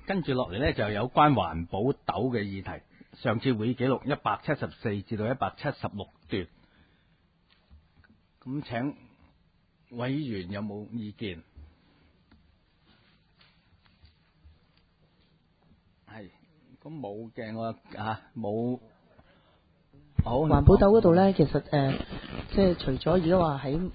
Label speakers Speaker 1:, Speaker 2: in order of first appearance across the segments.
Speaker 1: 跟住落嚟呢，就有關環保斗嘅議題。上次會議記錄174至到176段。咁請委員有冇意見？係，咁冇嘅我冇。好，
Speaker 2: 環保斗嗰度咧，其實即係除咗而家話喺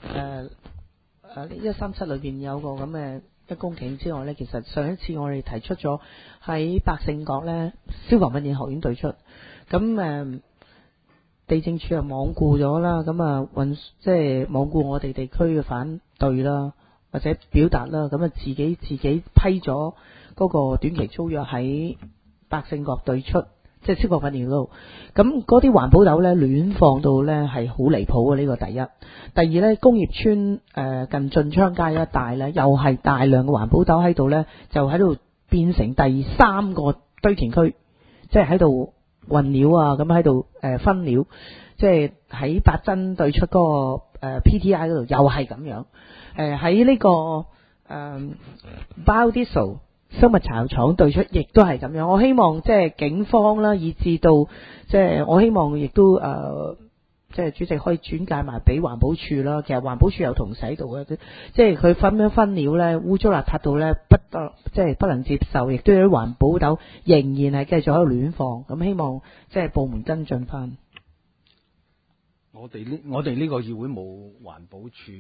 Speaker 2: 137裏邊有個咁嘅1公頃之外咧，其實上一次我哋提出咗喺百勝角咧消防訓練學院對出，咁地政處又罔顧咗啦，咁即係罔顧我哋地區嘅反對啦，或者表達啦，咁自己批咗嗰個短期租約喺百勝角對出。即係消防訓練嗰度，咁嗰啲環保斗咧亂放到咧係好離譜嘅，呢個第一。第二咧，工業村近晉昌街一帶咧，又係大量嘅環保斗喺度咧，就喺度變成第3個堆填區，即係喺度運料啊，咁喺度分料，即係喺八珍對出嗰個PTI 嗰度又係咁樣。喺呢個Biodiesel生物柴油廠對出亦都係咁樣。我希望即係警方啦，以至到即係我希望亦都即係主席可以轉介埋俾環保署啦。其實環保署有同事喺度嘅，即係佢咁樣分料咧，污糟邋遢到咧即係不能接受，亦都有啲環保斗仍然係繼續喺度亂放。咁希望即係部門跟進翻。
Speaker 1: 我哋呢個議會冇環保署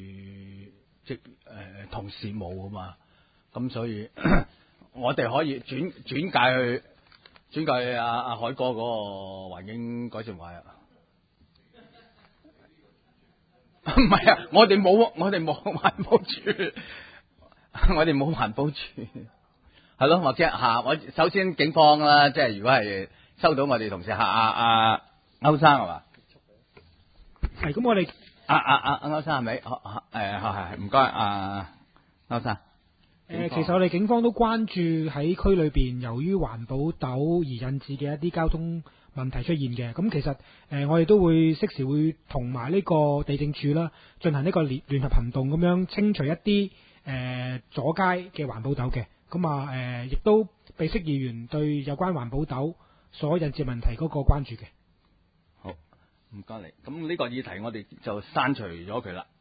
Speaker 1: 同事冇啊嘛，咁所以我哋可以轉介去阿海哥嗰個環境改善委啊。唔係啊，我哋冇環保署，我哋冇環保署，係咯，或者我首先警方啦，即係如果係收到我哋同事阿歐生係嘛？
Speaker 3: 係，咁我哋
Speaker 1: 歐生係咪？係唔該，歐生。
Speaker 3: 其實我哋警方都關注喺區裏邊，由於環保斗而引致嘅一啲交通問題出現嘅。咁其實我哋都會適時會同埋呢個地政處啦，進行呢個聯合行動，咁樣清除一啲阻街嘅環保斗嘅。咁亦都備悉議員對有關環保斗所引致問題嗰個關注嘅。
Speaker 1: 好，唔該你。咁呢個議題我哋就刪除咗佢啦。